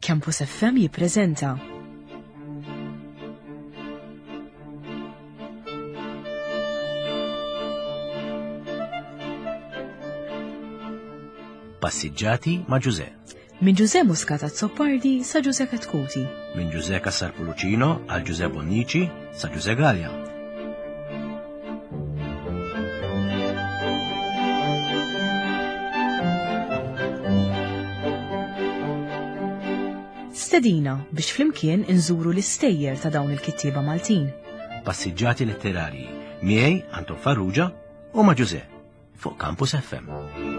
Campus FM jippreżenta Passiġġati ma' Ġużè. Minn Ġużè Muscat Zoppardi sa Ġużè Katkuti. Minn Ġużè Cassar-Pullucino għal Ġużè Bonnici sa Ġużè Gallia. Stedina biex flimkien inżuru l-istejjer ta' dawn il-kittieba Maltin. Passiġġati letterarji miegħi Anton Farrugia u ma' Ġużè fuq Campus FM.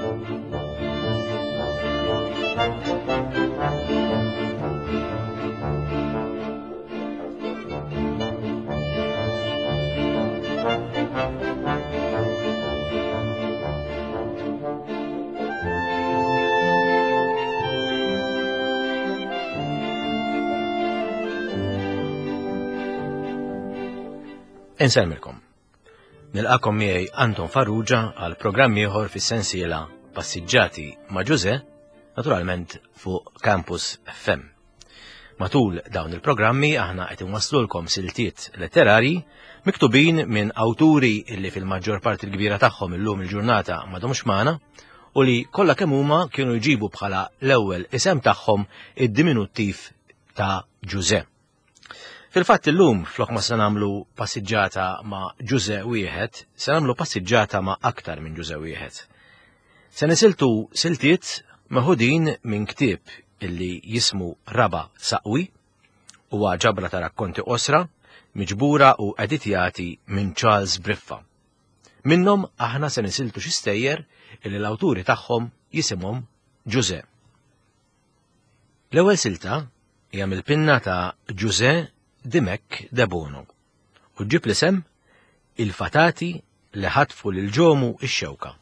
Inselmilkom. Nilqakom miegħi Anton Farrugia għal programm ieħor fis-sensiela Passiġġati ma' Ġużè, naturalment fuq Campus FM. Matul dawn il-programmi aħna qed inwasslulkom siltiet letterarji miktubin minn awturi illi fil-maġġor parti l-kbira tagħhom illum il-ġurnata m'għadhomx magħna u li kollha kemm huma kienu jġibu bħala l-ewwel isem tagħhom id-diminuttiv ta' Ġużè. Fil-fatt illum flok ma se nagħmlu passiġġata ma' Ġużè wieħed, se nagħmlu passiġġata ma' aktar minn Ġużè wieħed. Se nisiltu siltiet meħudin minn ktieb illi jismu Raba Saqwi huwa ġabra ta' rakkonti qosra, miġbura u editjati minn Charles Briffa. Minnhom aħna se nisiltu xi stejjer illi l-awturi tagħhom jisimhom Ġużè. L-ewwel silta hija mill-pinna ta' Ġużè Dimek de Bono u ġib l-isem il-fatati li ħatfu lil ġomu ix-xewka.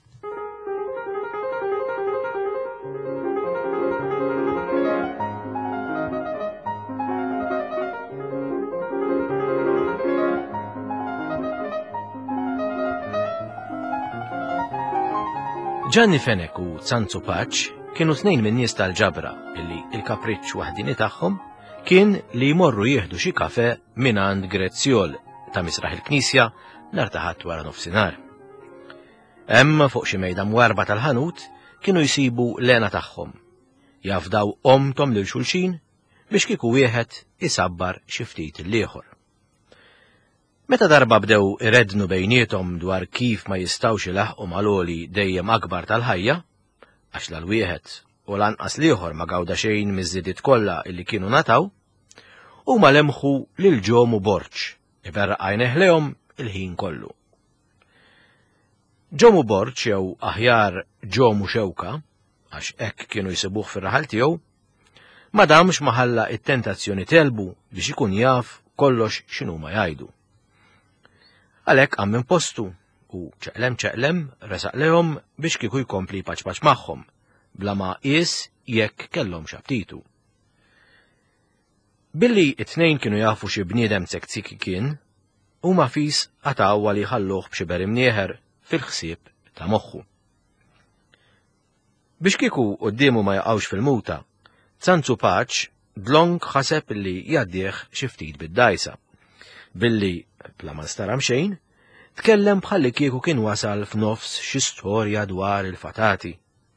Gianni Fenek u Zanzu Paċ kienu tnejn minn nies tal-ġabra illi il-kapriċċ waħdini tagħhom kien li jmorru jieħdu xi kafe minand Grezzjol ta' misraħ il-Knisja nhar ta' ħadd wara nofsinhar. Hemm fuq xi mejda mwarba tal-ħanut kienu jsibu lena tagħhom, jafdaw omtom lil xulxin biex kieku wieħed isabbar xi ftit il-ieħor. Meta darba bdew irednu bejniethom dwar kif ma jistgħux ilaħqu mal-għoli dejjem akbar tal-ħajja, għax l-wieħed u lanqas l-ieħor ma gawda xejn miż-żidiet kollha illi kienu nataw, huma lemħu lil ġomu Borċ, iberraq neħlehom il-ħin kollu. Ġomu Borċ jew aħjar ġomu Xewka, għax hekk kienu jsibuh fir-raħal tiegħu, ma damx maħalla it-tentazzjoni telbu biex ikun jaf kollox x'inhuma jgħidu. Għalhekk għam minn postu u ċeqlem resaq lehom biex kieku jkompli paċ magħhom, bla ma qis jekk kellhom xabtitu. Billi it-tnejn kienu jafu xi bniedem sekziki kien, huma fis għataw li ħalluh b'xi berim nieħer fil-ħsieb ta' moħħu. Biex kieku qudiemu ma jaqgħux fil-muta, Zanzu Paċ dlong ħaseb li jgħaddih xi ftit bid-dajsa. Billi bla ma staram xejn, tkellem bħalli kieku kien wasal f'nofs xi storja dwar il-fatati.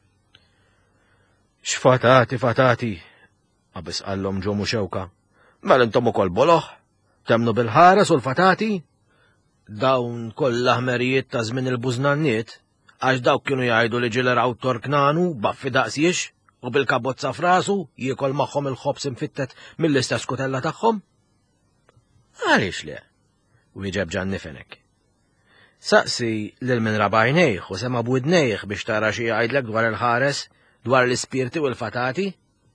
X'fatati, għabis qallhom ġomu Xewka. Mela intom ukoll boloħ, temnu bil-ħares u l-fatati? Dawn kollha ħmerijiet ta' żmien il-bużnanniet, għax dawk kienu jgħidu li ġiler awtor knanu baffi daqsiex u bil-kabozza f'rasu jiekol magħhom il-ħobs infittet mill-istess kutella tagħhom? Għaliex le? Wieġeb Gianni Fenek. Saqsi lil min rabajnejh u sema b'widnejh biex tara xi jgħidlek dwar il-ħares, dwar l-ispirti u l-fatati?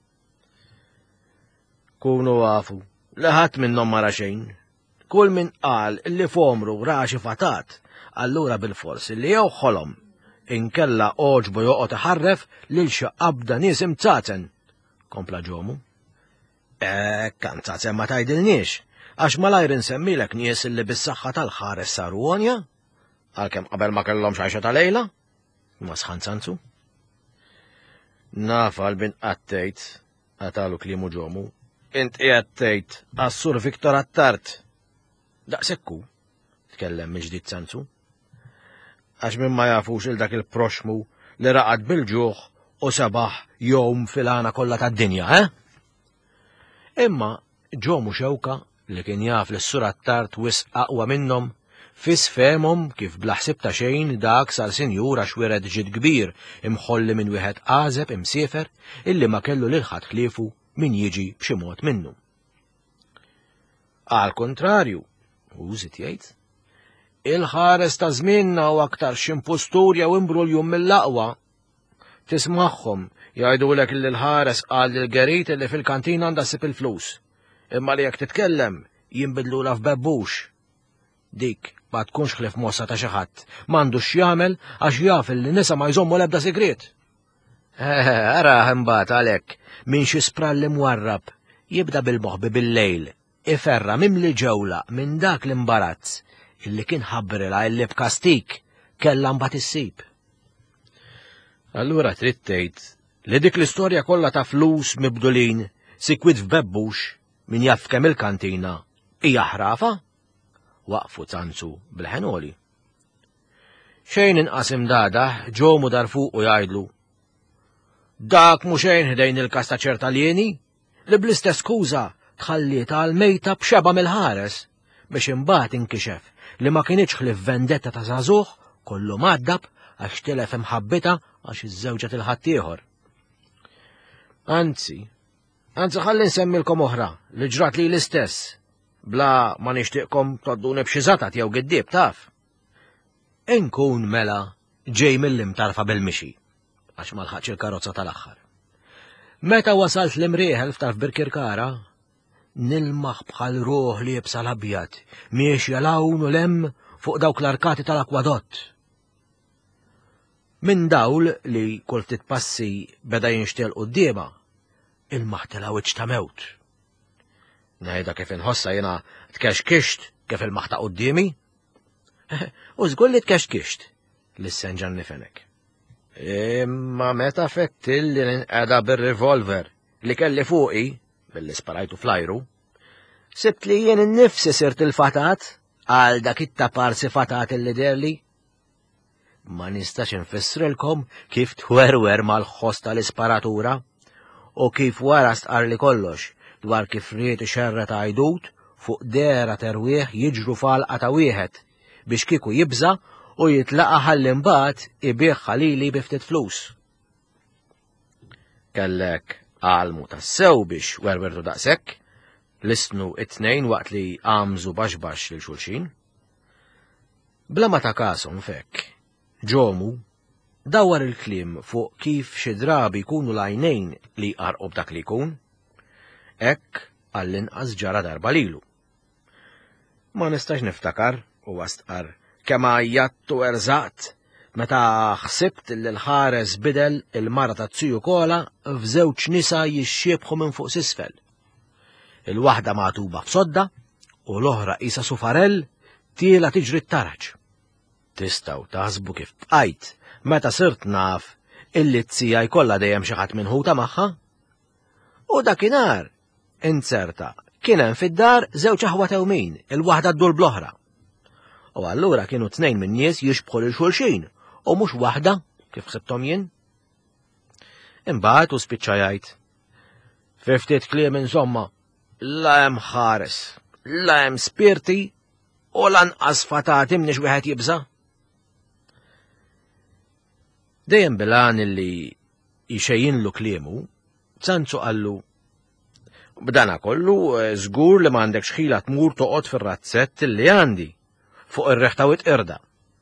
Kunu għafu, laħat minnhom mara xejn. Kull min qal li fomru ra xi fatat, allura bil-fors li jew ħolom inkella oġbu joqgħod iħarref lil xi qabda nies imtzaten, kompla ġomu. Kan tzaten ma tgħidilniex, għax malajr insemmilek nies li bis-saħħa tal-ħares saru għonja, għalkemm qabel ma kellhomx għajxa ta' lejla, ma sħan Zanzu. Nafa l-bin qattejt, Għatalu klimu ġomu. Int qiegħed tgħid għas-Sur Viktor Attart. Daqsekku, tkellem mill-ġdid Zanzu. Għax minn ma jafux il dak il-proxmu li raqad bil-ġuħ u sabaħ jom fil-għana kollha tad-dinja, Imma ġomu xewka li kien jaf li s-Sur Attart wisq aqwa minnhom fisfemhom kif blaħsib ta' xejn dak sar sinjur għax wired ġid kbir imħolli minn wieħed għażeb imsiefer illi ma kellu lil ħadd ħliefu min jiġi b'xi mod minnu. Għal kontrarju, użit jgħid, il-ħares ta' żmienna u aktar x'impostur jew imbruljum mill-aqwa. Tismagħhom jgħidulek li l-ħares qal lil-Gerit li fil-kantina għandha ssib il-flus, imma li jekk titkellem jinbidlula f'bebbux. Dik ma tkunx ħlif mossa ta' xi ħadd, m'għandux jagħmel għax jaf li nisa ma jżommu l-ebda segret. Ara imbagħad għalhekk minn xi spralli mwarrab jibda bil-moħbi bil-lejl, iferra mimli ġewla minn dak l-imbarazz illi kien ħabbrilha illi b'kastik kellha mbagħad issib. Allura trid tgħid li dik l-istorja kollha ta' flus mibdulin sikwit f'bebbux min jaf kemm il-kantina hija ħrafa? Waqfu Zanzu bil-ħenoli. Xejn inqas imdadaħ ġomu dar fuq u jgħidlu. Dak mhux xejn ħdejn il-kas ta' ċertaljeni li bl-istess skuża tħallieta għal mejta b'xeba mill-ħares biex imbagħad inkixef li ma kienitx ħlif vendetta ta' żagħżugħ kollu m'għaddab għax telef imħabbita għax iż-żewġa tilħadd ieħor. Anzi ħalli nsemmilkom oħra li ġrat li l-istess. Bla ma nixtieqkom todduni b'xi żatat jew giddieb taf. Inkun mela ġej mill-imtarfa bil-mixi, għax ma lħaqx il-karozza tal-aħħar. Meta wasalt l-imrieħel f'taf Birkirkara, nilmaħ bħal ruħ li jibsa l-abjad, miex jalawn u lem fuq dawk l-arkati tal-akwadott. Min dawl li kull ftit passi beda jinxtel qudiema, il-maħtela wiċċ ta' mewt. Ngħidha kif inħossa jiena tkexkixt kif il-maħta qudiemi. U żgur li tkexkixt l-issenġan nifenek. Imma meta fettil li ninqeda bir-revolver li kelli fuqi billi sparajtu flajru, sibt li jien innifsi sirt il-fatat għal dak it-taparsi fatat illi derli. Ma nistax infissrilkom kif twerwer mal-ħoss tal-isparatura u kif wara stqarli kollox dwar kif rieti xerra ta' għajdut fuq dera terwieħ jiġru falqa ta' wieħed biex kieku jibża u jitlaqa ħalli mbagħad ibih ħalili bi ftit flus. Kellek għalmu tassew biex werwertu daqshekk, listnu it-tnejn waqt li għamżu baxbax lil xulxin. Bla ma ta' kasom fekk, ġomu dawar il-kliem fuq kif xi drabi jkunu l-għajnejn li qarqu b'dak li jkun, hekk għall-inqas ġara darba lilu. Ma nistax niftakar u wastqar kemm għajjattu erzaqt meta ħsibt li l-ħares bidel il-mara ta' Ziju Kola f'żewġ nisa jixxiebħu minn fuq s'isfel. Il-waħda magħtuba f'sodda u l-oħra qisha sufarell tiela tiġri t-taraġ. Tistgħu taħsbu kif bqajt meta sirt naf illi t-sija jkollha dejjem xi ħadd minħuta magħha? U dakinhar inserta kien hemm fid-dar żewġ aħwa tewmin, il-waħda ddul bl-oħra. U allura kienu tnejn minn nies jixbħu lil xulxin u mhux waħda kif ħsibthom jien. Imbagħad u spiċċa jgħid. Fi ftit kliem insomma, la hemm ħares, la hemm spirti u lanqas fatati m'niex wieħed jibża. Dejjem bilan illi jxejjinlu kliemu, Zanzu qallu b'dana kollu żgur li m'għandekx ħila tmur toqgħod fir-razzett illi għandi fuq ir-reħtawit irda.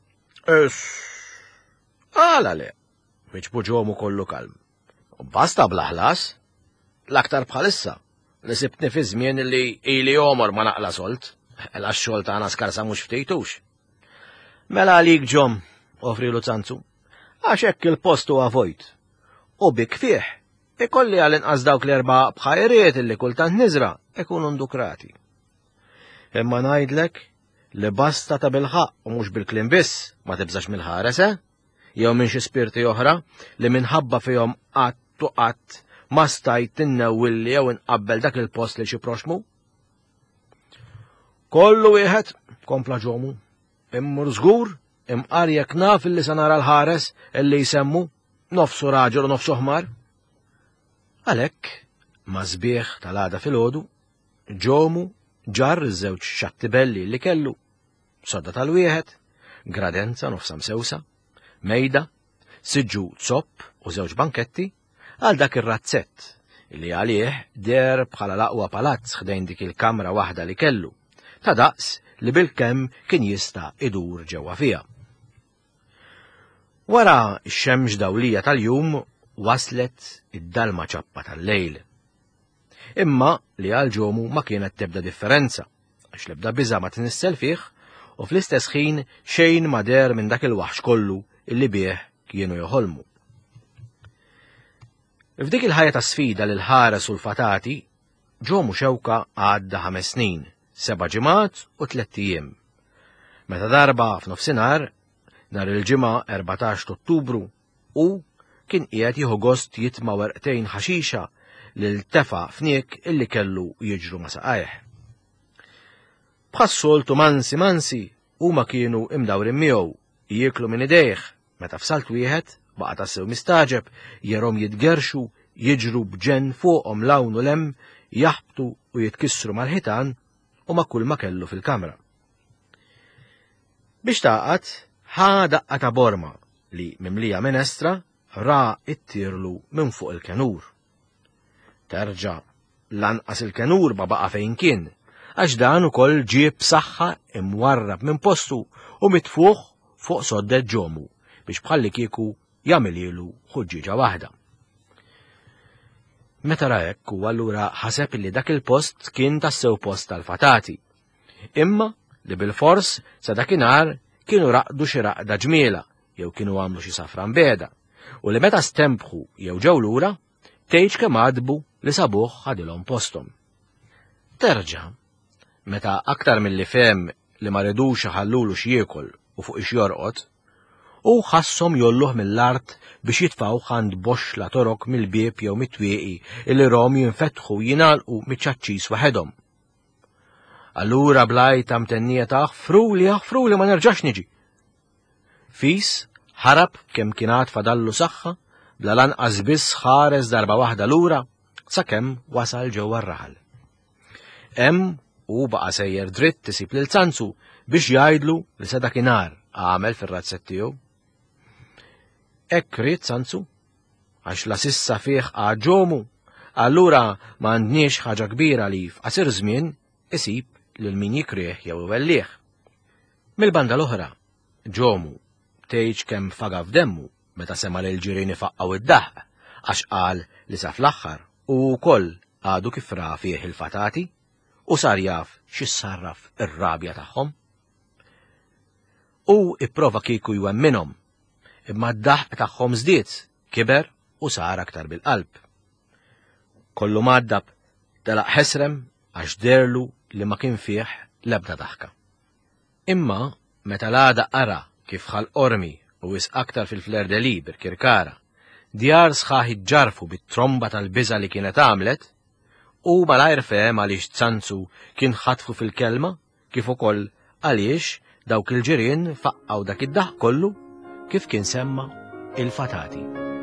Għala le, wiċbu ġomu kollu kalm. Basta bla ħlas, l-aktar bħalissa li sibtni fi żmien li ili omor ma naqla solt, għax-xogħol tagħna skarsa mhux ftejtux. Mela għalik ġom, offrilu Zanzu, għax hekk il-post huwa vojt. U bik fih, ikolli għal-inqas dawk l-erba' bħajriet illi kultant niżra ikunu ndukrati. Imma ngħidlek li basta ta' bil-ħaq u mhux bil-kliem biss ma tibżax mill-ħares, jew minn xi spirti oħra li minħabba fihom qatt u qatt ma stajt tinnewwilli jew inqabbel dak il-post li xi proxmu? Kollu wieħed, kompla ġomu, immur żgur, imqar jekk naf illi se nara l-ħares illi jsemmu nofsu raġel u nofsu ħmar. Għalhekk, ma' sbieħ tal-għada filgħodu, ġomu ġar iż-żewġ xattibelli li kellu, sodda tal-wieħed, gradenza nofsa msewsa, mejda, siġġu zopp u żewġ banketti, għal dak ir-razzett li għalih der bħala l-aqwa palazz ħdejn dik il-kamra waħda li kellu, ta' daqs li bil-kemm kien jista' idur ġewwa fiha. Wara x-xemx dawlija tal-jum waslet id-dalma ċappa tal-lejl. Imma li għal ġomu ma kienet tebda differenza, għax l-ebda biża ma tinissel fih u fl-istess ħin xejn ma der minn dak il-waħx kollu illi bih kienu joħolmu. F'dik il-ħajja ta' sfida lil ħares u l-fatati, ġomu xewka għadda 5 snin, 7 ġimgħat u 3 ijiem. Meta darba f'nofsinhar, nhar il-ġimgħa 14 Ottubru, u kien qiegħed jieħu gost jitma' werqtejn ħaxixa lil tefa' fniek illi kellu jiġru ma' saqajh. Bħas-soltu mansi huma kienu imdawrin miegħu jieklu minn idejh meta f'salt wieħed baqa' tassew mistaġeb jerhom jitgerxu jiġru b'ġenn fuqhom lawn u lemm jaħbtu u jitkissru mal-ħitan u ma' kull ma kellu fil-kamra. Biex taqgħad ħa daqqa ta' borma li mimlija minestra ra ittirlu minn fuq il-kenur. Terġa' lanqas il-kenur ma baqa' fejn kien, għax dan ukoll ġieb saħħa imwarrab minn postu u mitfuħ fuq soddet ġomu biex bħalli kieku jagħmel ilu ħuġġiġa waħda. Meta ra hekk huwa allura ħaseb li dak il-post kien tassew post tal-fatati, imma li bil-fors sa dakinhar kienu raqdu xi raqda ġmiela jew kienu għamlu xi safran beda, u li meta stempħu jew ġew lura tgħidx kemm għadbu li sabuh ħadilhom posthom. Terġa' meta aktar milli fehem li ma ridux iħallulu x'jiekol u fuq ix jorqod, u ħasshom jolluh mill-art biex jitfgħu għand boxxla torok mill-bieb jew mit-twieqi illi rom jinfetħu jingħalqu miċ-ċaċċis waħedhom. Allura blajta mtennija ta' aħfruli ma nerġax niġi. Fis ħarab kemm kien għad fadallu saħħa bla lanqas biss ħares darba waħda lura sakemm wasal ġewwa r-raħal. Hemm u baqa' sejjer dritt isib lil Zanzu biex jgħidlu li sa dakinhar għamel fir-razzett tiegħu. Hekk ried Zanzu għax la sissa fih għad ġomu, allura m'għandniex ħaġa kbira li f'qasir żmien isib lil min jikrih jew iwellih. Mill-banda l-oħra, ġomu tgħidx kemm faga f'demmu meta sema' lil ġirien ifaqqgħu id-daħq għax qal li sa fl-aħħar u wkoll għadu kif ra fih il-fatati u sar jaf x'issarraf ir-rabja tagħhom. U ipprova kieku jwemminhom, imma d-daħq tagħhom żdied, kiber u sar aktar bil-qalb. Kollu m'għaddab telaq ħesrem għax derlu li ma kien fih l-ebda daħka. Imma meta l-għada ara kif ħal ormi u wis aktar fil-flerdeli bir-Kirkara, djar sħaħ iġġarfu bit-tromba tal-biża li kienet għamlet, u malajr fehem għaliex Zanzu kien ħatfu fil-kelma kif ukoll għaliex dawk il-ġirien faqqaw dak id-daħq kollu kif kien semma il-fatati.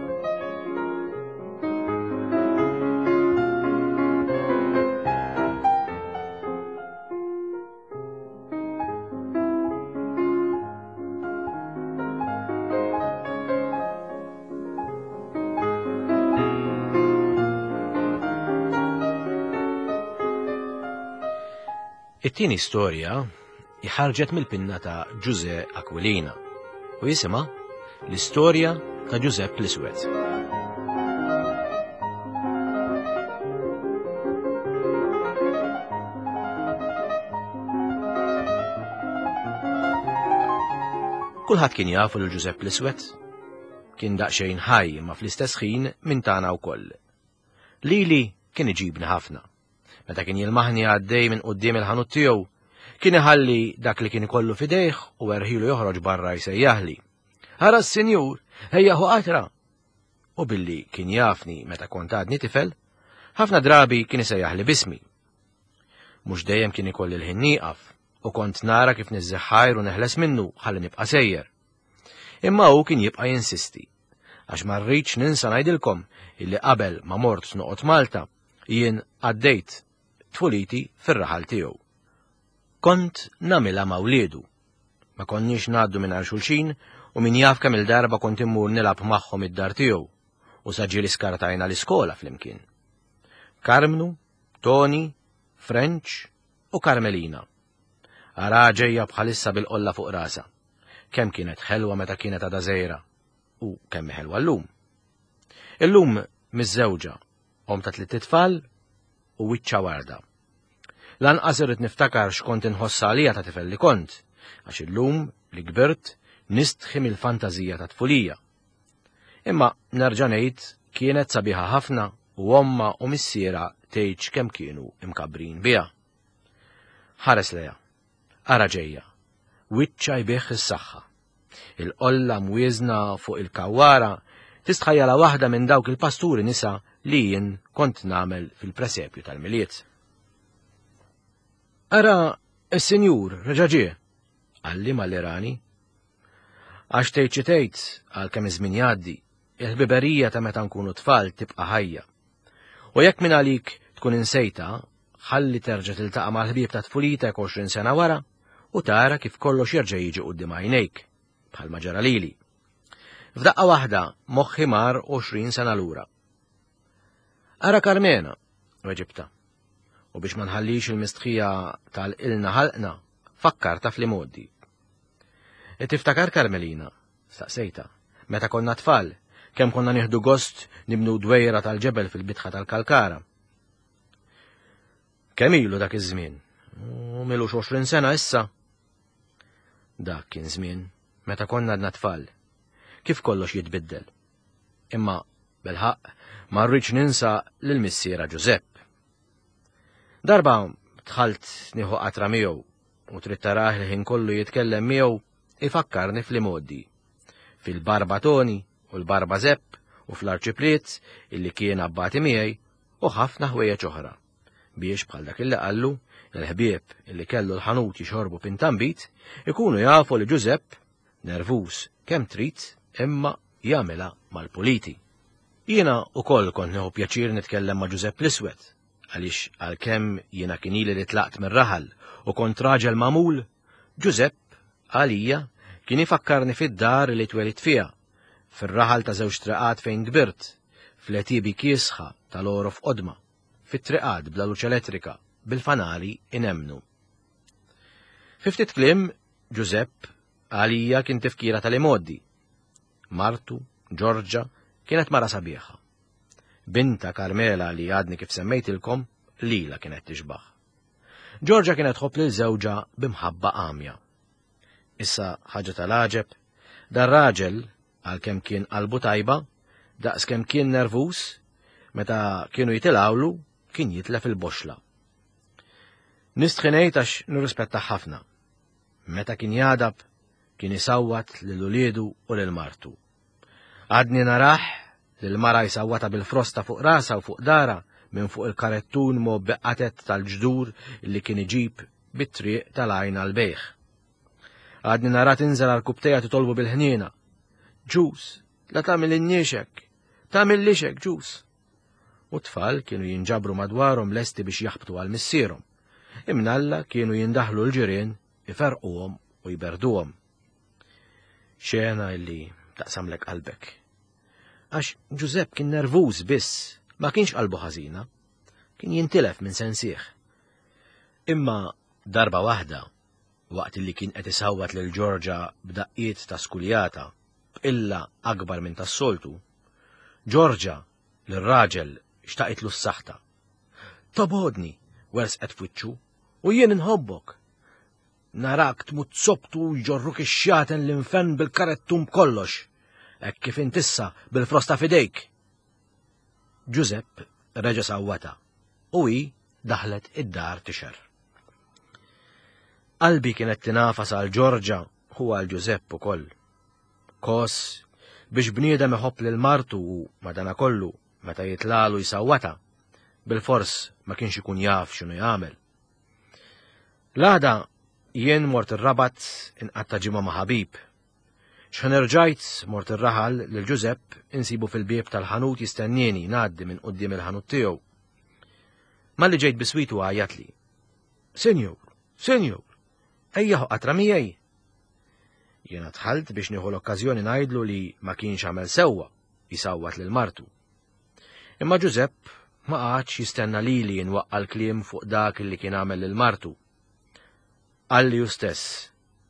It-tieni storja ħarġet mill-pinna ta' Giuse Aquilina u jisimha l-istorja ta' Giuseppe l-Iswed. Kulħadd kien jafu lil Giuseppe l-Iswed kien daqsxejn ħaj imma fl-istess ħin minn tagħna wkoll. Lili kien iġibni ħafna. Meta kien jilmaħni għaddej minn quddiem il-ħanut tiegħu, kien iħalli dak li kien ikollu f'idejh u erħilu joħroġ barra jsejjaħli. Ara s-Sinjur, ejja hu qatra. u billi kien jafni meta kont għadni tifel, ħafna drabi kien isejjaħ li bismi. Mhux dejjem kien ikolli l-ħin nieqaf u kont nara kif niżżeħħajr u neħles minnu ħalli nibqa' sejjer. Imma hu kien jibqa' jinsisti, għax ma rridx ninsa ngħidilkom illi qabel ma mort noqgħod Malta jien għaddejt tfuliti fir-raħal tiegħu. Kont nagħmilha ma' wliedu. Ma konniex ngħaddu mingħajr xulxin u min jaf kemm il-darba kont immur nilab magħhom id-dar tiegħu u saġġieli skartajna l-iskola flimkien. Karmnu, Toni, French u Karmelina. Ara ġejja bħalissa bil-qolla fuq rasa. Kemm kienet ħelwa meta kienet għadha żgħira u kemm ħelwa llum. Illum miż-żewġa, om ta' 3 tfal u wiċċa warda. Lanqas irrid niftakar x'kont inħoss għalija ta' tifel li kont, għax illum li kbirt nistħim il-fantażija ta' tfulija. Imma nerġa' ngħid kienet sabiħa ħafna u omma u missiera tgħid kemm kienu imkabbrin biha. Ħares leha, ara ġejja, wiċċa jbieħ is-saħħa. Il-qolla mwiezna fuq il-kawwara tistħajjala waħda minn dawk il-pasturi nisa li jien kont nagħmel fil-presepju tal-miliet. Ara is-Sinjur reġa' ġie, għalli mal-Irani. Għax tgħid xi tgħid għalkemm iż-żmien jgħaddi, il-ħbiberija ta' meta nkunu tfal tibqa' ħajja. U jekk minn għalik tkun insejta, ħalli terġa' tiltaqa' mal-ħbieb ta' tfulitek 20 sena wara u tara kif kollox jerġa' jiġi quddiem għajnejk, bħalma ġara lili. F'daqqa waħda moħħi mar 20 sena lura. Ara Karmena, weġibta, u biex ma nħallix il-mistħija tal-ilna ħalqna, fakkarta fl-imoddi. Tiftakar Karmelina, staqsejta, meta konna tfal, kemm konna nieħdu gost nibnu dwejra tal-ġebel fil-bitħa tal-Kalkara. Kemm ilu dak iż-żmien? Milux 20 sena issa. Dak kien żmien meta konna għadna tfal. Kif kollox jitbiddel. Imma belħaq ma rridx ninsa lill-missiera Giuseppe. Darba dħalt nieħu qatra miegħu u trid tarah li ħin kollu jitkellem miegħu ifakkarni fl-imoddi, fil-barba Toni u l-barba Zepp u fl-arċipliet illi kien abbati miegħi u ħafna ħwejjeġ oħra, biex bħal dak illi qallu il-ħbieb illi kellu l-ħanut jixorbu pintambit ikunu jafu li Giuseppe nervuż kemm trid imma jagħmilha mal-puliti. Jiena wkoll kont nieħu pjaċir nitkellem ma' Giuseppe l-Iswed, għaliex għalkemm jiena kien ili li tlaqt mir-raħal u kont raġel magħmul, Giuseppe għalija kien ifakkarni fid-dar li twelit fiha, fir-raħal ta' żewġ triqat fejn kbirt, fl-etibi kiesħa tal-oro f'qodma, fit-triqat bla luċ elettrika, bil-fanali inemnu. Fi ftit kliem, Giuseppe għalija kien tifkira tal-imoddi. Martu, Giorgia, kienet mara sabiħa. Binta Karmela li għadni kif semmejtilkom, lila kienet tixbaħ. Giorgia kienet tħobb lil żewġa bimħabba għamja. Issa ħaġa tal-għaġeb, dar raġel għalkemm kien qalbu tajba, daqskemm kien nervuż, meta kienu jitilgħu kien jitlef il-boxla. Nistħinejt għax nirrispetta ħafna. Meta kien jadab, kien isawwat lil-uliedu u lil-martu. Għadni naraħ lil-mara jsawwata bil-frosta fuq rasa u fuq dara minn fuq il-karettun mobbeqqatet tal-ġdur li kien iġib bit-triq tal-għajna l-bejħ. Għadni nara tinżel għal-kubteja titolbu bil-ħniena. Ġus, la tagħmel in-niexek, tagħmel lixek ġus. U tfal kienu jinġabru madwarhom lesti biex jaħbtu għal missierhom. Imnalla kienu jindaħlu l-ġirien, iferquhom u jberduhom. Xena illi taqsamlek qalbek. Għax Giuseppe kien nervuż biss, ma kienx qalbu ħażina, kien jintilef minn sensieħ. Imma darba waħda, waqt li kien qed isawwat lil Giorgia b'daqqiet ta' skuljata b'illa akbar minn tas-soltu, Giorgia lir-raġel xtaqitlu s-saħta. Tobodni, wersqet f'wiċċu, u jien inħobbok. Narak tmut sobtu jġorruk ix-xjaten l-infen bil-karettum kollox, hekk kif intissa bil-frosta fidejk. Giuseppe reġa' sawwata u hi daħlet id-dar tixer. Qalbi kienet tinafas għal Giorgia u għal Giuseppe ukoll. Kos biex bniedem iħobb lil martu u madanakollu meta jitlalu jsawwata, bil-fors ma kienx ikun jaf x'inhu jagħmel. L-għada jien mort ir-Rabat inqatta' ġimgħa ma' ħabib. X'ħanerġajt mort ir-raħal lil Giuseppe insibu fil-bieb tal-ħanut jistennieni ngħaddi minn quddiem il-ħanut tiegħu. Malli ġejt biswitu għajatli. Sinjur, ejja ħoqqa miegħi. Jiena dħalt biex nieħu l-okkażjoni ngħidlu li ma kienx għamel sewwa jisawwat lil martu. Imma Giuseppe ma qgħadx jistenna lili jinwaqqa l-kliem fuq dak li kien għamel lil martu. Qalli hu stess.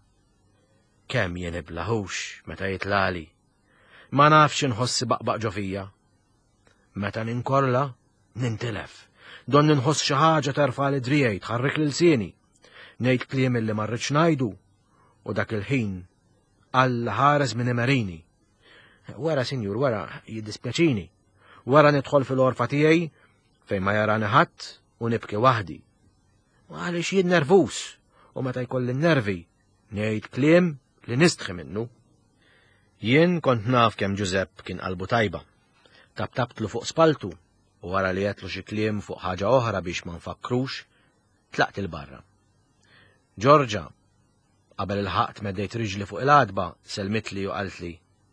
Kemm jien iblaħux meta jitlali. Ma nafx inħossi baqbaq ġo fija. Meta ninkorla, nintilef. Don ninħoss xi ħaġa terfa' li drijaj tħarrik lil sieni. Ngħid kliem illi ma rridx ngħidu u dak il-ħin Alla ħares minn imerini. Wara, sinjur, wara, jiddispjaċini. Wara nidħol fil-orfa tiegħi fejn ma jarani ħadd u nibki waħdi. Għaliex jien nervus u meta jkolli n-nervi ngħid kliem li nistħi minnu. Jien kont naf kemm Giuseppe kien qalbu tajba. Tabtabtlu fuq spaltu u wara li jgħetlu xi kliem fuq ħaġa oħra biex ma nfakkrux, tlaqt il-barra. Giorgia, qabel il-ħaqt meddejt riġli fuq il-għadba, selmitli u qaltli.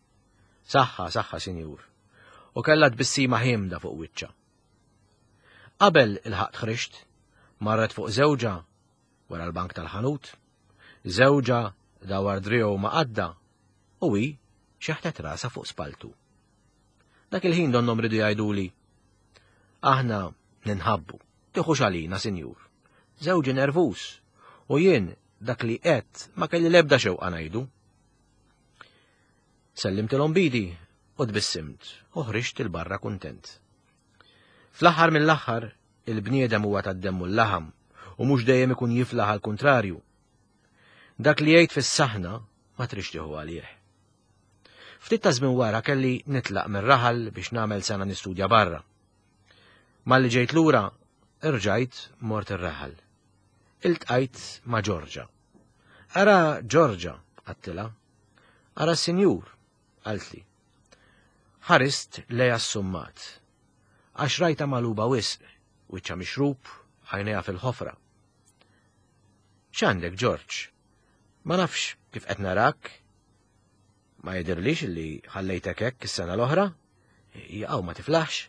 Saħħa, sinjur, u kellha tbissima ħiemda fuq wiċċa. Qabel il-ħaqt ħrixt, marret fuq żewġa wara l-bank tal-ħanut, żewġa dawar driegħu ma' qadda u hi xeħtet rasa fuq spaltu. Dak il-ħin donnom ridu jgħiduli. Aħna ninħabbu, tieħu xalina, sinjur. Żewġi nervus u jien dak li qed ma kelli l-ebda xewqa ngħidu. Sellimtilhom bidi u tbissimt u ħriġt il-barra kuntent. Fl-aħħar mill-aħħar il-bniedem huwa tad-demm u l-laħam u mhux dejjem ikun jiflaħ għal kuntrarju. Dak li jgħid fis-saħna ma trix tieħu għalih. Ftit ta' żmien wara kelli nitlaq mir-raħal biex nagħmel sena nistudja barra. Malli ġejt lura, irġajt mort ir-raħal. Iltqajt ma' Giorgia. Ara Giorgia, għattila. Ara sinjur, għaltli. Ħarist leja s-summat. Għax rajta maluba wisq, wiċċa mixrub, ħajneja fil-ħofra. X'għandek, George? Ma nafx kif qed narak. Ma jidirlix li ħallejtek hekk is-sena l-oħra? Jaqgħu ma tiflaħx.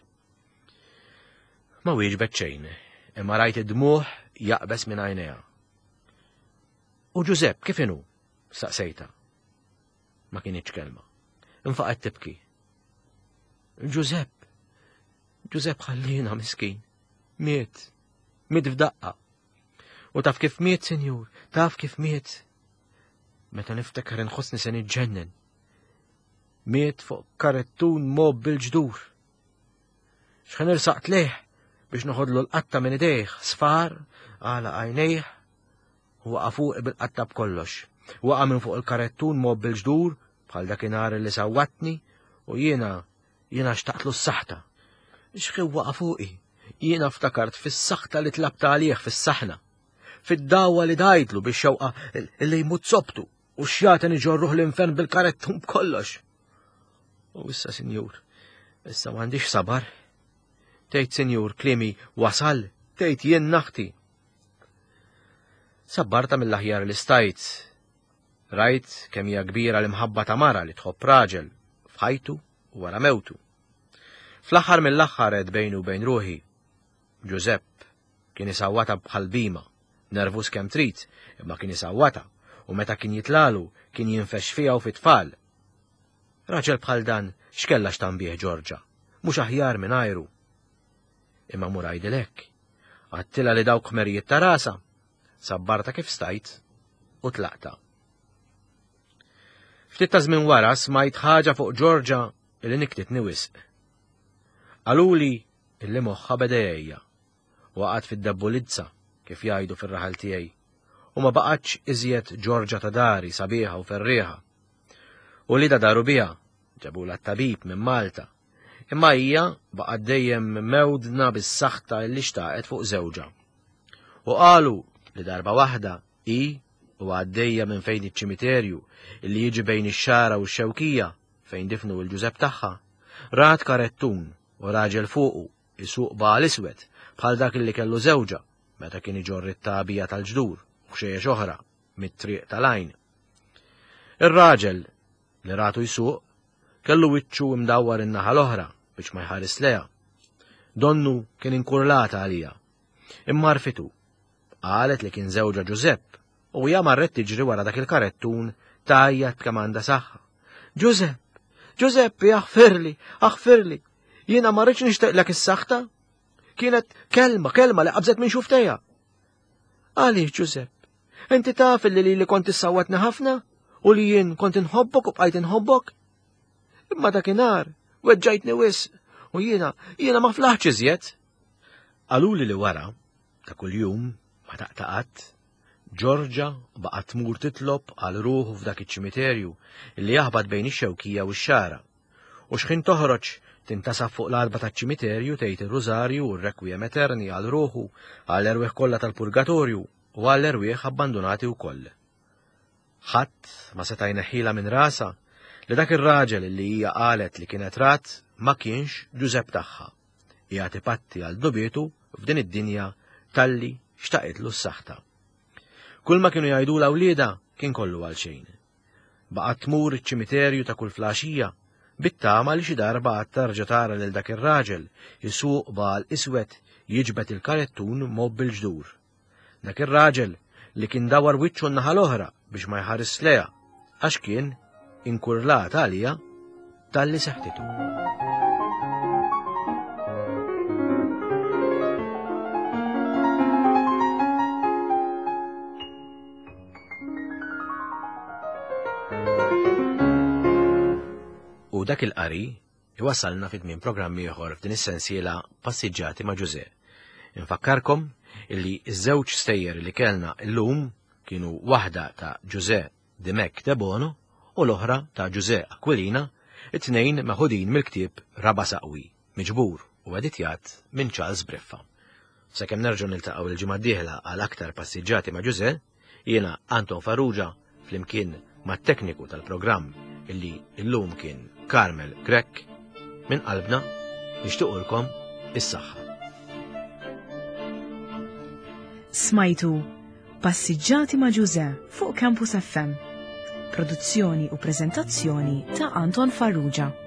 Ma wieġbet xejn, imma rajt id-dmuħ jaqbes minn għajnejha. U Giuseppe kif inhu? Saqsejta. Ma kienitx kelma. Infaqet tibki. Giuseppe ħallina miskin. Miet f'daqqa. U taf kif miet, sinjur, taf kif miet. Meta niftakar inħossni se niġġennen. Miet fuq karettun mob bil-ġdur. X'ħan irsaqt lejh biex noħodlu l-qatta minn idejh, sfar, għala għajnejh, u waqa fuq bil-qatta b'kollox. Waqa minn fuq il-karettun mob bil-ġdur, bħal dakinhar li sawwatni, u jiena xtaqtlu s-saħta. X'kien waqa fuqi? Jiena ftakart fis-saħta li tlabta għalih fis-saħna, fid-dawwa li dajtlu biex xewqa li jmut sobtu, u x'jagħteni ġorruh l-infern bil-karettun b'kollox. U issa, sinjur, issa m'għandix sabar. Tgħid, sinjur, kliemi wasal, tgħid jien naħti. Sabbarta mill-aħjar li stajt. Rajt kemm hija kbira l-imħabba ta' mara li tħobb raġel f'ħajtu u wara mewtu. Fl-aħħar mill-aħħar qed bejni u bejn ruħi. Giuseppe kien isawwata bħal bima, nervus kemm trid, imma kien isawwata, u meta kien jitlalu kien jinfex fiha u fit-tfal. Raġel bħal dan x'kella x'tanbih Giorgia, mhux aħjar minn ajru. Imma mur ngħidilek, għattila li dawk ħmerijiet ta' rasa, sabbarta kif stajt u tlaqta. Ftit ta' żmien wara smajt ħaġa fuq Giorgia illi niktitni wisq. Qaluli illi moħħa bedejja, waqgħet fid-dabbulizza kif jgħidu fir-raħal tiegħi, u ma baqgħetx iżjed Giorgia ta' dari sabiħa u ferrieħa. U li da daru biha, ġabula t-tabib minn Malta, imma hija baqgħet dejjem mewdna bis-saħħta li xtaqet fuq żewġa. U qalu li darba waħda hi u għaddejja minn fejn iċ-ċimiterju illi jiġi bejn ix-xara u x-xewkija fejn difnu il-Ġusepp tagħha, rat karettun u raġel fuqu isuq baqal iswed bħal dak li kellu żewġa meta kien iġorr it-tagħbija tal-ġdur u xejjex oħra mit-triq tal-għajn. Ir-raġel li ratu jsuq kellu wiċċu imdawwar in-naħa l-oħra biex ma jħares leha. Donnu kien inkurlata għalija. Imma rfitu qalet li kien żewġa Ġusepp u hija marret tiġri wara dak il-karettun tajjat kemanda saħħa. Ġusepp, aħfirli, jiena ma rridx nixtieqlek is-saħħta? Kienet kelma li qabżet minn xuftejha. Għaliex Ġusepp, inti taf li kont issawwatni ħafna u li jien kont inħobbok u bqajt inħobbok? Imma dakinhar weġġajtni wisq u jiena ma flaħx iżjed. Qaluli li wara ta' kuljum ma taqtaqat Ġorġa baqgħet tmur titlob għal ruħu f'dak iċ-ċimiterju li jaħbad bejn ix-Xewkija u x-Xara. U x'ħin toħroġ tintasab fuq l-qalba taċ-ċimiterju tgħid ir-Rużarju u r-Rekwijem Eterni għal ruħu għall erwieħ kollha tal-Purgatorju u għall erwieħ abbandonati wkoll. Ħadd ma seta' jneħħilha minn rasa li dak ir-raġel li hija qalet li kienet rat ma kienx Ġusepp tagħha. Hija tipatti għal dubietu f'din id-dinja talli xtaqitlu s-saħħta. Kull ma kienu jgħidula wlieda kien kollu għal xejn. Baqgħet tmur iċ-ċimiterju ta' kull flaxija bit-tama li xi darba qatt tarġa' tara lil dak ir-raġel isuq baqal iswed jiġbed il-karettun mobb bil-ġdur. Dak ir-raġel li kien dawar wiċċu n-naħa l-oħra biex ma jħares leha għax kien inkurlat għalija talli seħħtitu. U dak il-qari iwasalna fit-tmiem programmi ieħor f'din is-sensiela Passiġġati ma' Ġuse. Infakkarkom illi ż-żewġ stejjer li kellna llum kienu waħda ta' Ġuse Dimek de Bono u l-oħra ta' Ġuse Aquilina, it-tnejn meħudin mill-ktieb Raba Saqwi, miġbur u editjat minn Charles Breffa. Sakemm nerġgħu niltaqgħu il-ġimgħa d-dieħla għal aktar Passiġġati ma' Ġuse, jiena Anton Farrugia flimkien mat-tekniku tal-programm illi llum kien Carmel Grek minn qalbna nixtiequlkom is-saħħa. Smajtu Passiġġati ma' Ġuse fuq Campus FM. Produzzjoni u preżentazzjoni ta' Anton Farrugia.